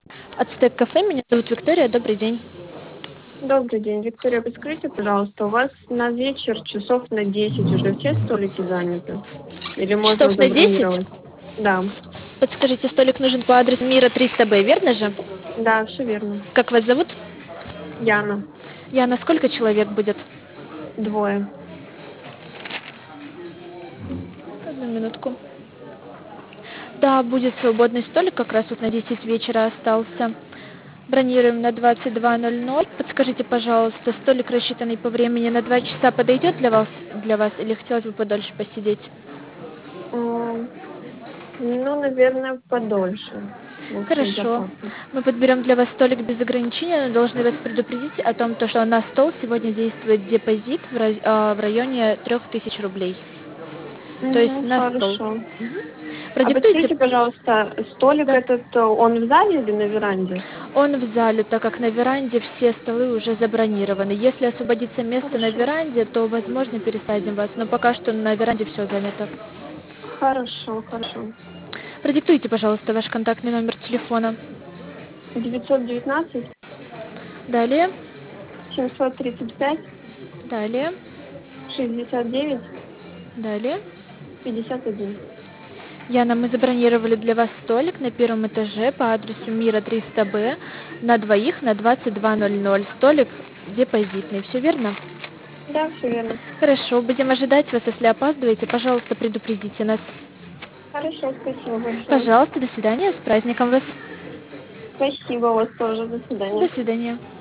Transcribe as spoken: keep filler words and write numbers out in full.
Ацтек кафе, меня зовут Виктория, добрый день. Добрый день, Виктория, подскажите, пожалуйста, у вас на вечер часов на десять уже все столики заняты? Или можно Часов на десять. забронировать? Да, Подскажите, столик нужен по адресу Мира триста Б, верно же? да, все верно. Как вас зовут? Яна, Яна, сколько человек будет? двое. Одну минутку. Да, будет свободный столик, как раз вот на десять вечера остался. Бронируем на двадцать два ноль ноль. Подскажите, пожалуйста, столик, рассчитанный по времени на два часа, подойдет для вас, для вас или хотелось бы подольше посидеть? М, Ну, наверное, подольше. Вот, с Хорошо. запасом. Мы подберем для вас столик без ограничения, но должны вас предупредить о том, то, что на стол сегодня действует депозит в, раз- а, в районе трех тысяч рублей. То есть Мгм, на стол. хорошо. Мгм. А Продиктуйте. подскажите, пожалуйста, столик Да. этот, э, он в зале или на веранде? Он в зале, так как на веранде все столы уже забронированы. Если освободится место на Хорошо. веранде, то, возможно, пересадим вас, но пока что на веранде все занято. Хорошо, хорошо. Продиктуйте, пожалуйста, ваш контактный номер телефона. девятьсот девятнадцать Далее, семьсот тридцать пять далее, шестьдесят девять далее. пятьдесят один. Яна, мы забронировали для вас столик на первом этаже по адресу Мира триста Б на двоих на двадцать два ноль ноль. Столик депозитный, все верно? Да, все верно. Хорошо, будем ожидать вас. Если опаздываете, пожалуйста, предупредите нас. Хорошо, спасибо большое. Пожалуйста, до свидания, с праздником вас. Спасибо, у вас тоже. До До свидания. свидания.